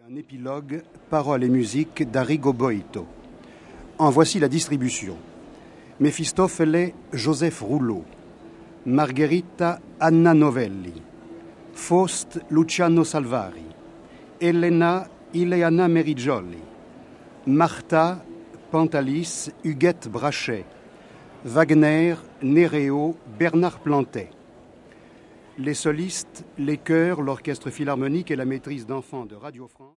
Un épilogue, paroles et musique d'Arrigo Boito. En voici la distribution. Mefistofele Joseph Rouleau. Margherita Anna Novelli. Faust Luciano Salvari. Elena Ileana Merigioli. Martha Pantalis Huguette Brachet. Wagner Nereo Bernard Plantet. Les solistes, les chœurs, l'orchestre philharmonique et la maîtrise d'enfants de Radio France.